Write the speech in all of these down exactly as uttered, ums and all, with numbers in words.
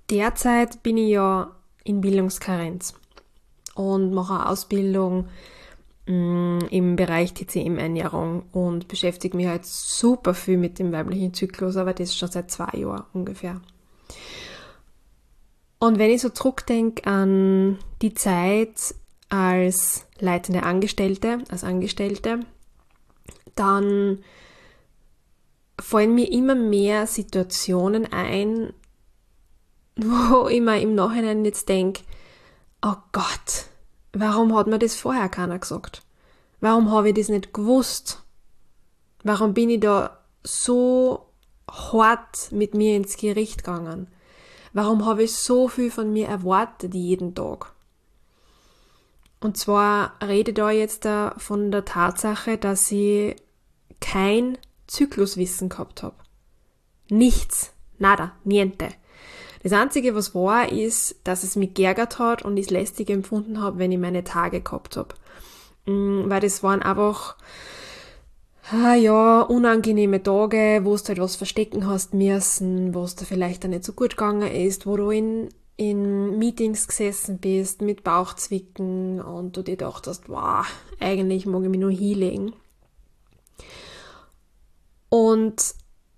Derzeit bin ich ja in Bildungskarenz und mache eine Ausbildung mh, im Bereich T C M-Ernährung und beschäftige mich halt super viel mit dem weiblichen Zyklus, aber das schon seit zwei Jahren ungefähr. Und wenn ich so zurückdenke an die Zeit als leitende Angestellte, als Angestellte, dann fallen mir immer mehr Situationen ein, wo ich mir im Nachhinein jetzt denke, oh Gott, warum hat mir das vorher keiner gesagt? Warum habe ich das nicht gewusst? Warum bin ich da so hart mit mir ins Gericht gegangen? Warum habe ich so viel von mir erwartet jeden Tag? Und zwar rede ich da jetzt da von der Tatsache, dass ich kein Zykluswissen gehabt habe. Nichts, nada, niente. Das Einzige, was war, ist, dass es mich geärgert hat und ich es lästig empfunden habe, wenn ich meine Tage gehabt habe. Weil das waren einfach, ah ja, unangenehme Tage, wo du halt was verstecken hast müssen, wo es dir vielleicht auch nicht so gut gegangen ist, wo du in, in Meetings gesessen bist mit Bauchzwicken und du dir gedacht hast, wow, eigentlich mag ich mich nur hinlegen. Und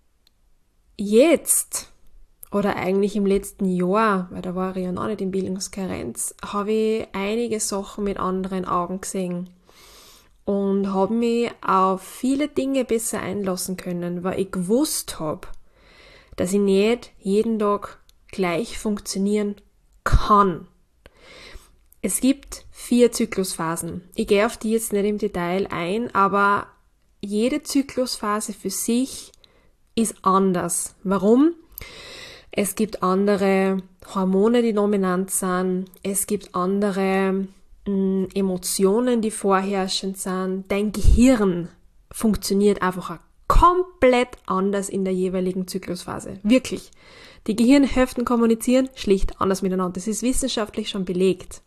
jetzt, oder eigentlich im letzten Jahr, weil da war ich ja noch nicht in Bildungskarenz, habe ich einige Sachen mit anderen Augen gesehen und habe mich auf viele Dinge besser einlassen können, weil ich gewusst habe, dass ich nicht jeden Tag gleich funktionieren kann. Es gibt vier Zyklusphasen. Ich gehe auf die jetzt nicht im Detail ein, aber jede Zyklusphase für sich ist anders. Warum? Es gibt andere Hormone, die dominant sind. Es gibt andere mh, Emotionen, die vorherrschend sind. Dein Gehirn funktioniert einfach komplett anders in der jeweiligen Zyklusphase. Wirklich. Die Gehirnhälften kommunizieren schlicht anders miteinander. Das ist wissenschaftlich schon belegt.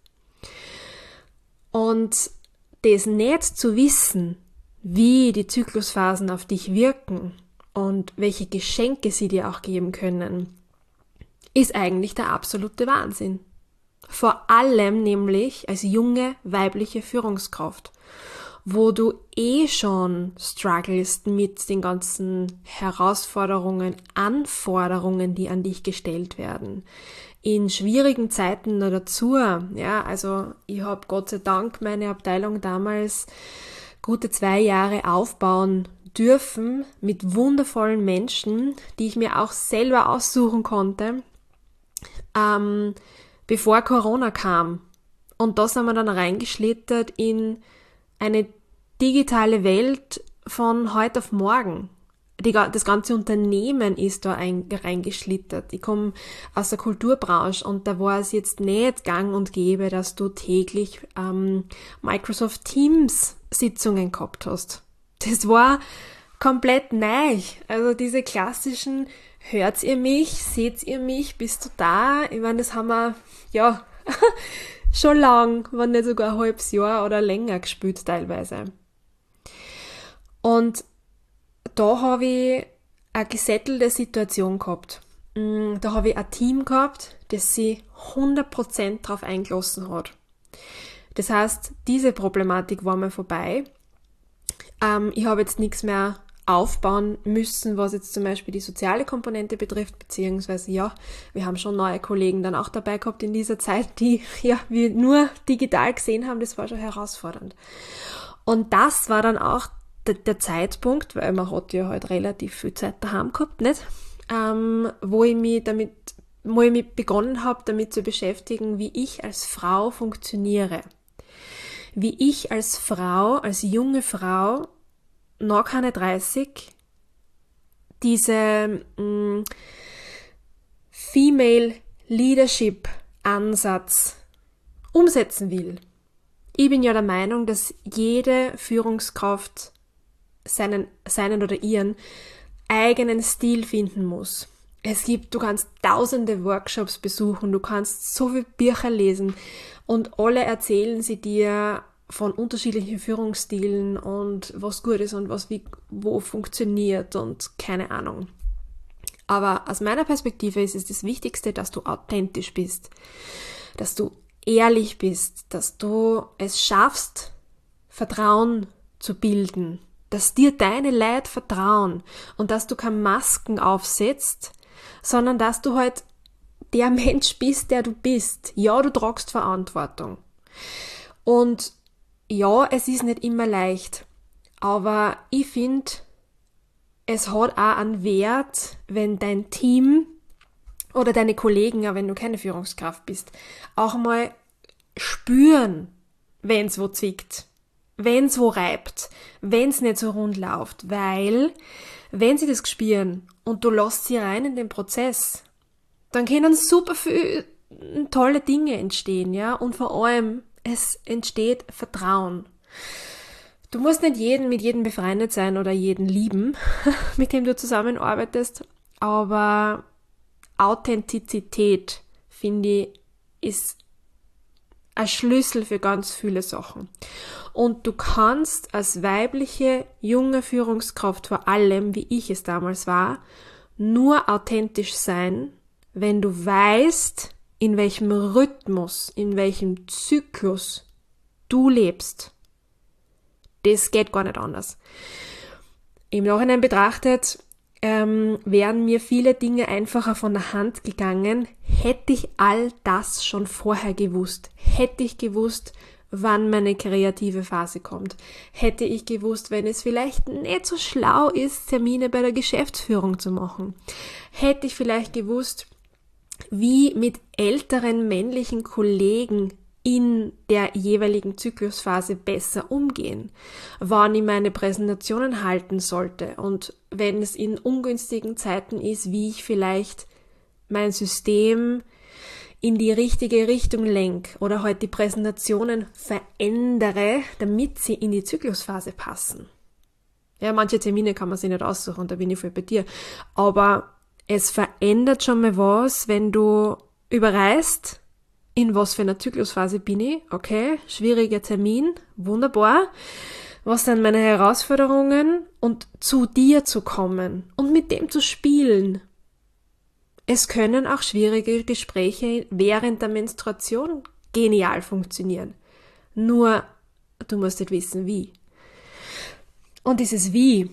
Und das nicht zu wissen, wie die Zyklusphasen auf dich wirken und welche Geschenke sie dir auch geben können, ist eigentlich der absolute Wahnsinn. Vor allem nämlich als junge weibliche Führungskraft, wo du eh schon strugglest mit den ganzen Herausforderungen, Anforderungen, die an dich gestellt werden. In schwierigen Zeiten noch dazu. Ja, also ich habe Gott sei Dank meine Abteilung damals gute zwei Jahre aufbauen dürfen mit wundervollen Menschen, die ich mir auch selber aussuchen konnte, ähm, bevor Corona kam. Und da sind wir dann reingeschlittert in eine digitale Welt von heute auf morgen. Die, das ganze Unternehmen ist da ein, reingeschlittert. Ich komme aus der Kulturbranche und da war es jetzt nicht gang und gäbe, dass du täglich ähm, Microsoft Teams Sitzungen gehabt hast. Das war komplett neu. Also diese klassischen, hört ihr mich, seht ihr mich, bist du da? Ich meine, das haben wir, ja, schon lang, wenn nicht sogar ein halbes Jahr oder länger gespielt teilweise. Und da habe ich eine gesettelte Situation gehabt. Da habe ich ein Team gehabt, das sich hundert Prozent darauf eingelassen hat. Das heißt, diese Problematik war mir vorbei. Ähm, ich habe jetzt nichts mehr aufbauen müssen, was jetzt zum Beispiel die soziale Komponente betrifft, beziehungsweise ja, wir haben schon neue Kollegen dann auch dabei gehabt in dieser Zeit, die ja wir nur digital gesehen haben, das war schon herausfordernd. Und das war dann auch der, der Zeitpunkt, weil man hat ja halt relativ viel Zeit daheim gehabt, nicht? Ähm, wo ich mich damit, wo ich mich begonnen habe, damit zu beschäftigen, wie ich als Frau funktioniere. Wie ich als Frau, als junge Frau, noch keine dreißig, diese mh, Female Leadership Ansatz umsetzen will. Ich bin ja der Meinung, dass jede Führungskraft seinen, seinen oder ihren eigenen Stil finden muss. Es gibt, du kannst tausende Workshops besuchen, du kannst so viele Bücher lesen und alle erzählen sie dir von unterschiedlichen Führungsstilen und was gut ist und was wie wo funktioniert und keine Ahnung. Aber aus meiner Perspektive ist es das Wichtigste, dass du authentisch bist, dass du ehrlich bist, dass du es schaffst, Vertrauen zu bilden, dass dir deine Leute vertrauen und dass du keine Masken aufsetzt, sondern dass du halt der Mensch bist, der du bist. Ja, du tragst Verantwortung. Und ja, es ist nicht immer leicht, aber ich finde, es hat auch einen Wert, wenn dein Team oder deine Kollegen, auch wenn du keine Führungskraft bist, auch mal spüren, wenn es wo zwickt, wenn es wo reibt, wenn es nicht so rund läuft, weil wenn sie das spüren und du lässt sie rein in den Prozess, dann können super viele tolle Dinge entstehen, ja, und vor allem, es entsteht Vertrauen. Du musst nicht jeden mit jedem befreundet sein oder jeden lieben, mit dem du zusammenarbeitest, aber Authentizität, finde ich, ist ein Schlüssel für ganz viele Sachen. Und du kannst als weibliche, junge Führungskraft vor allem, wie ich es damals war, nur authentisch sein, wenn du weißt, in welchem Rhythmus, in welchem Zyklus du lebst. Das geht gar nicht anders. Im Nachhinein betrachtet ähm, wären mir viele Dinge einfacher von der Hand gegangen, hätte ich all das schon vorher gewusst. Hätte ich gewusst, wann meine kreative Phase kommt. Hätte ich gewusst, wenn es vielleicht nicht so schlau ist, Termine bei der Geschäftsführung zu machen. Hätte ich vielleicht gewusst, wie mit älteren männlichen Kollegen in der jeweiligen Zyklusphase besser umgehen, wann ich meine Präsentationen halten sollte und wenn es in ungünstigen Zeiten ist, wie ich vielleicht mein System in die richtige Richtung lenke oder halt die Präsentationen verändere, damit sie in die Zyklusphase passen. Ja, manche Termine kann man sich nicht aussuchen und da bin ich voll bei dir, aber es verändert schon mal was, wenn du überreißt, in was für einer Zyklusphase bin ich, okay, schwieriger Termin, wunderbar, was sind meine Herausforderungen und zu dir zu kommen und mit dem zu spielen. Es können auch schwierige Gespräche während der Menstruation genial funktionieren, nur du musst nicht wissen, wie. Und dieses Wie,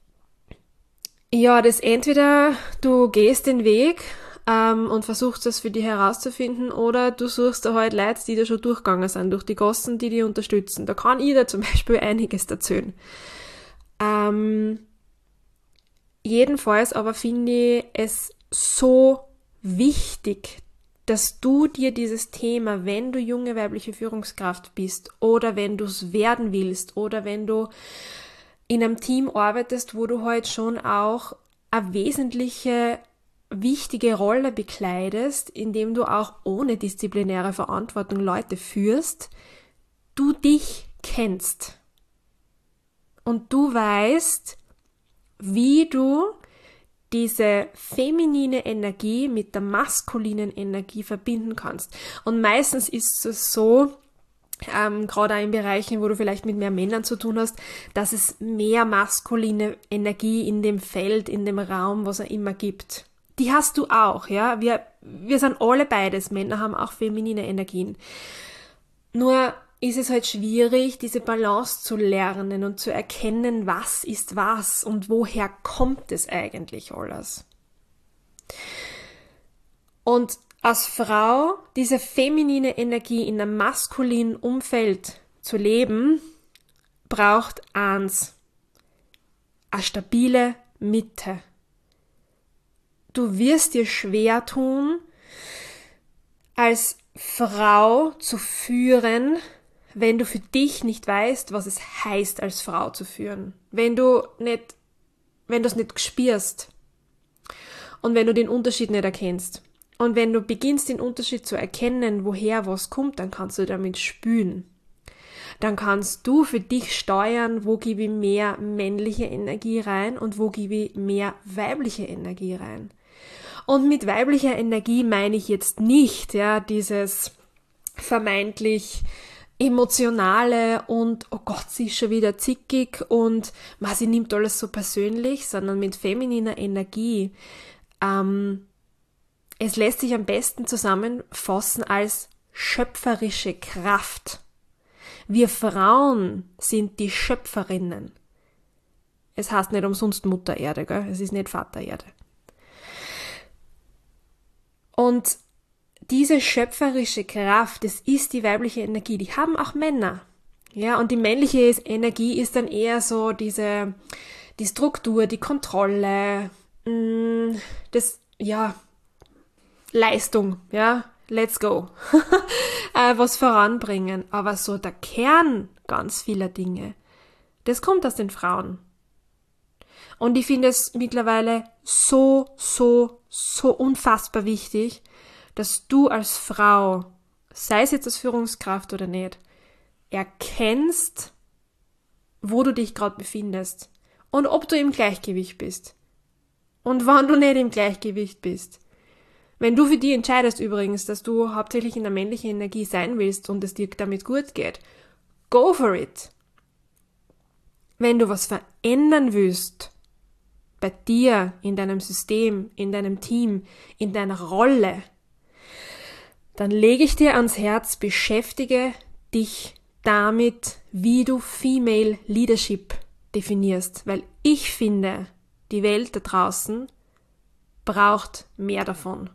ja, das entweder du gehst den Weg ähm, und versuchst das für dich herauszufinden oder du suchst da halt Leute, die da schon durchgegangen sind, durch die Gassen, die dich unterstützen. Da kann ich dir zum Beispiel einiges erzählen. Ähm, jedenfalls aber finde ich es so wichtig, dass du dir dieses Thema, wenn du junge weibliche Führungskraft bist oder wenn du es werden willst oder wenn du in einem Team arbeitest, wo du halt schon auch eine wesentliche, wichtige Rolle bekleidest, indem du auch ohne disziplinäre Verantwortung Leute führst, du dich kennst. Und du weißt, wie du diese feminine Energie mit der maskulinen Energie verbinden kannst. Und meistens ist es so, Ähm, gerade auch in Bereichen, wo du vielleicht mit mehr Männern zu tun hast, dass es mehr maskuline Energie in dem Feld, in dem Raum, was er immer gibt. Die hast du auch, ja. Wir, wir sind alle beides. Männer haben auch feminine Energien. Nur ist es halt schwierig, diese Balance zu lernen und zu erkennen, was ist was und woher kommt es eigentlich alles. Und als Frau diese feminine Energie in einem maskulinen Umfeld zu leben, braucht eins, eine stabile Mitte. Du wirst dir schwer tun, als Frau zu führen, wenn du für dich nicht weißt, was es heißt, als Frau zu führen. Wenn du nicht, wenn du es nicht spürst und wenn du den Unterschied nicht erkennst. Und wenn du beginnst, den Unterschied zu erkennen, woher was kommt, dann kannst du damit spüren. Dann kannst du für dich steuern, wo gebe ich mehr männliche Energie rein und wo gebe ich mehr weibliche Energie rein. Und mit weiblicher Energie meine ich jetzt nicht, ja, dieses vermeintlich emotionale und, oh Gott, sie ist schon wieder zickig und man, sie nimmt alles so persönlich, sondern mit femininer Energie Ähm, es lässt sich am besten zusammenfassen als schöpferische Kraft. Wir Frauen sind die Schöpferinnen. Es heißt nicht umsonst Mutter Erde, gell? Es ist nicht Vater Erde. Und diese schöpferische Kraft, das ist die weibliche Energie, die haben auch Männer. Ja, und die männliche Energie ist dann eher so diese, die Struktur, die Kontrolle, das, ja, Leistung, ja, let's go, was voranbringen. Aber so der Kern ganz vieler Dinge, das kommt aus den Frauen. Und ich finde es mittlerweile so, so, so unfassbar wichtig, dass du als Frau, sei es jetzt als Führungskraft oder nicht, erkennst, wo du dich gerade befindest und ob du im Gleichgewicht bist und wann du nicht im Gleichgewicht bist. Wenn du für dich entscheidest übrigens, dass du hauptsächlich in der männlichen Energie sein willst und es dir damit gut geht, go for it. Wenn du was verändern willst, bei dir, in deinem System, in deinem Team, in deiner Rolle, dann lege ich dir ans Herz, beschäftige dich damit, wie du Female Leadership definierst, weil ich finde, die Welt da draußen braucht mehr davon.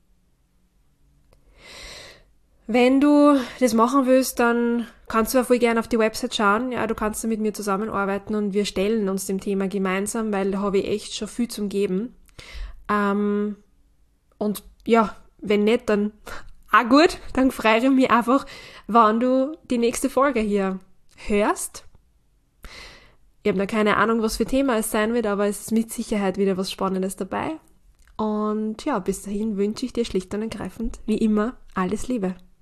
Wenn du das machen willst, dann kannst du auch voll gerne auf die Website schauen. Ja, du kannst da mit mir zusammenarbeiten und wir stellen uns dem Thema gemeinsam, weil da habe ich echt schon viel zum Geben. Ähm, und ja, wenn nicht, dann auch gut. Dann freue ich mich einfach, wann du die nächste Folge hier hörst. Ich habe noch keine Ahnung, was für Thema es sein wird, aber es ist mit Sicherheit wieder was Spannendes dabei. Und ja, bis dahin wünsche ich dir schlicht und ergreifend, wie immer, alles Liebe.